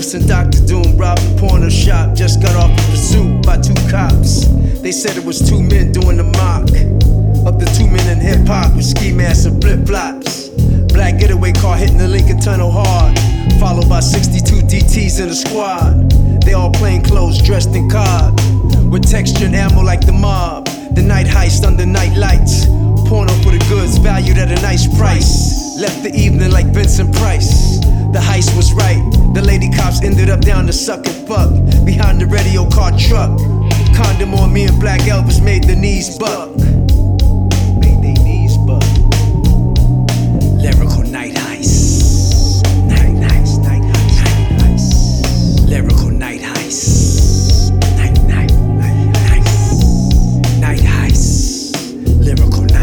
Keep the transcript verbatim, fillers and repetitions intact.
Elvis and Doctor Doom robbed a porno shop. Just got off in pursuit by two cops. They said it was two men doing the mock of the two men in hip-hop with ski masks and flip-flops. Black getaway car hitting the Lincoln Tunnel hard, followed by sixty-two D Ts in a squad. They all plain clothes, dressed in cod, with texture and ammo like the mob. The night heist under night lights, porno for the goods valued at a nice price. Left the evening like Vincent Price. The heist was right, the lady cops ended up down to suck and fuck behind the radio car truck. Condom on me and Black Elvis made the knees buck.